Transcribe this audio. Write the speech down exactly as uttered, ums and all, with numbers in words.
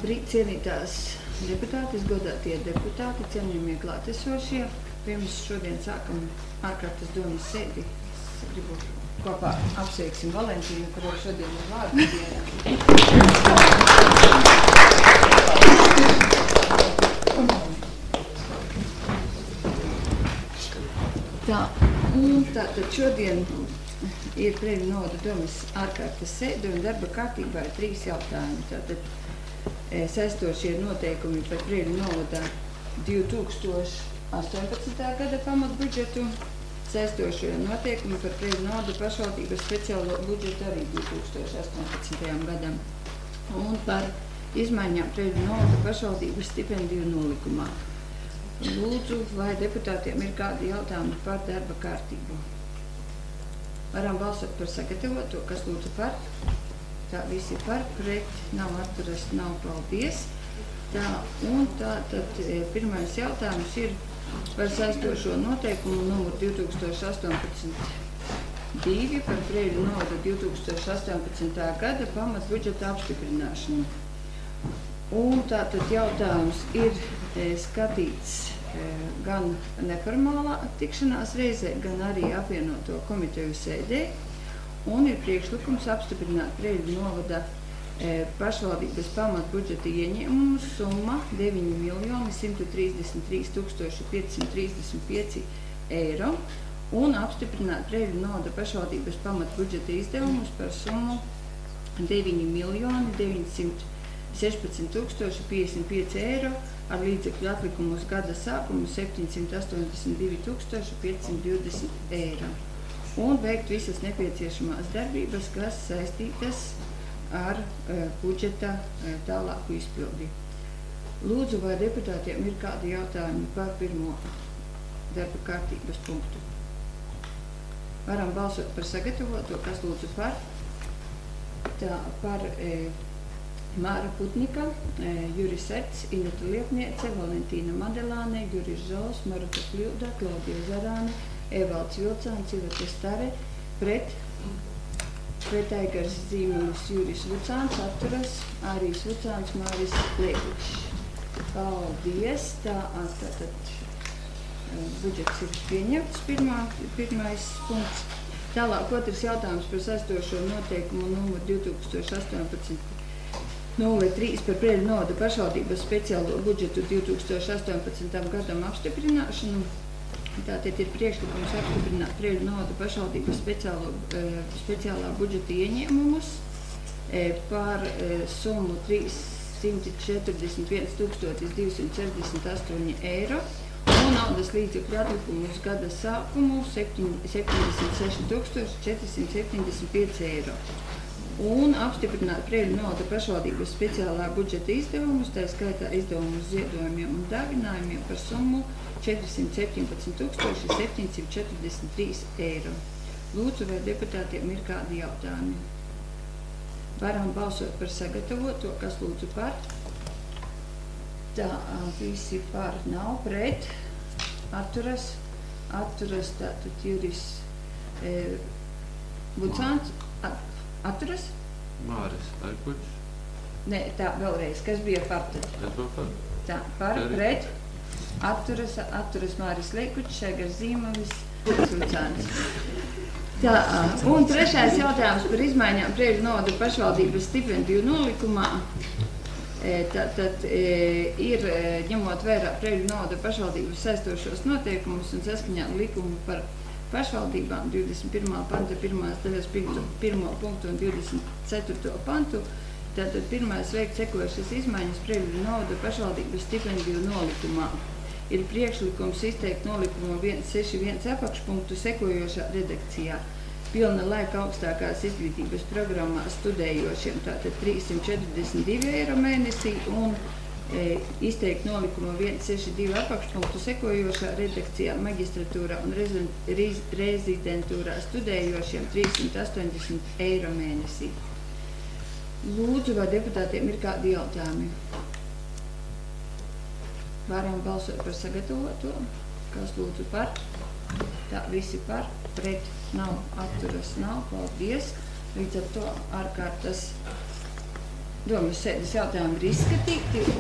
Labrīt, cienītās deputātes, godātie deputāti, cienījamie klātesošie. Pirms šodien sākam ārkārtas domas sēdi. Es gribu kopā apsveiksim Valentīnu, kuru šodien ir vārdu dienā. Tā, un tātad šodien ir Preļu novada domas ārkārtas sēde un darba kārtībā ir trīs jautājumi. Tātad saistošie noteikumi par Preļu novada divi tūkstoši astoņpadsmitā gada pamatbudžetu, saistošie noteikumi par Preļu novada pašvaldības speciālo budžetu arī divi tūkstoši astoņpadsmitajam gadam un par izmaiņām Preļu novada pašvaldības stipendiju nolikumā. Lūdzu, vai deputātiem ir kādi jautājumi par darba kārtību? Varam balsot par sagatavoto, kas lūdzu par? Tā visi par, pret, nav atturas, nav paldies. Tā, un tā tad pirmais jautājums ir par saistošo noteikumu numuru divi tūkstoši astoņpadsmit divi par Preļu novada divi tūkstoši astoņpadsmitā gada pamatbudžeta apstiprināšanu. Un tātad jautājums ir e, skatīts e, gan neformālā tikšanās reizē, gan arī apvienoto komiteju sēdē. Un ir priekšlikums apstiprināt Preļu novada e, pašvaldības pamatbudžeta ieņēmumu summa deviņi miljoni simts trīsdesmit trīs tūkstoši piecsimt trīsdesmit pieci eiro un apstiprināt Preļu novada pašvaldības pamatbudžeta izdevumus par summu deviņi miljoni deviņsimt sešpadsmit tūkstoši piecdesmit pieci eiro ar līdzekļu atlikumu uz gada sākumu septiņsimt astoņdesmit divi tūkstoši piecsimt divdesmit eiro un veikt visas nepieciešamās darbības, kas saistītas ar uh, budžeta uh, tālāku izpildi. Lūdzu, vai deputātiem ir kādi jautājumi par pirmo darba kārtības punktu? Varam balsot par sagatavoto, kas lūdzu par? Tā, par e, Māra Putnika, e, Juris Erts, Ineta Liepniece, Valentīna Madelāne, Juris Žols, Maruta Kļūda, Klaudija Zarāne, Evalds Vilcāns, Iveta Stare, pret, pret Aigars Zīmulis, Juris Vucāns, atturas, Ārijas Vucāns, Māris Liekučs. Paldies! Tā, tātad budžets ir pieņemts, pirmā, pirmais punkts. Tālāk otrs jautājums par saistošo noteikumu numuru divi tūkstoši astoņpadsmit nulle trīs par Preļu novada pašvaldības speciālo budžetu divi tūkstoši astoņpadsmitajam gadam apstiprināšanu. Tātad ir priekšlikums apstiprināt Preļu novada pašvaldības speciālo, e, speciālā budžeta ieņēmumus e, par e, summu trīssimt četrdesmit viens tūkstotis divsimt sešdesmit astoņi eiro un naudas līdzekļu atlikumu uz gada sākumu septiņdesmit seši tūkstoši četrsimt septiņdesmit pieci eiro. Un apstiprināt Preļu novada pašvaldības speciālā budžeta izdevumus, tā skaitā izdevumus ziedojumiem un dāvinājumiem par summu četrsimt septiņpadsmit tūkstoši septiņsimt četrdesmit trīs eiro. Lūdzu, vai deputātiem ir kādi jautājumi? Varam balsot par sagatavoto, kas lūdzu par? Tā, visi par, nav pret, atturas, atturas, tātad Juris e, Vucāns, at, atturas? Māris Liekučs. Nē, tā, vēlreiz, kas bija par tad? Es biju par. Tā, par, pret, atturas, atturas Māris Liekučs, Aigars Zīmulis, Vucāns. Tā, un trešais jautājums par izmaiņām Preļu novada pašvaldības stipendiju nolikumā. Tātad ir, ņemot vērā Preļu novada pašvaldības saistošos noteikumus un saskaņā likumu par pašvaldībām divdesmit pirmā panta pirmās daļas pirmo punktu un divdesmit ceturto pantu, tātad pirmais veikt sekojušas izmaiņas Preļu novada pašvaldības stipendiju nolikumā. Ir priekšlikums izteikt nolikumu viens seši viens apakšpunktu sekojošā redakcijā. Pilna laika augstākās izglītības programmā studējošiem, tātad trīssimt četrdesmit divi eiro mēnesī un e, izteikt nolikumu viens seši divi apakšpunktu sekojošā redakcijā magistratūrā un rezi, rez, rezidentūrā studējošiem trīssimt astoņdesmit eiro mēnesī. Lūdzu, vai deputātiem ir kādi jautājumi? Varam balsot par sagatavoto, kas lūdzu par? Tā, visi par, pret, nav, atturas, nav, paldies. Līdz ar to ārkārtas domas sēdes jautājumi ir izskatīti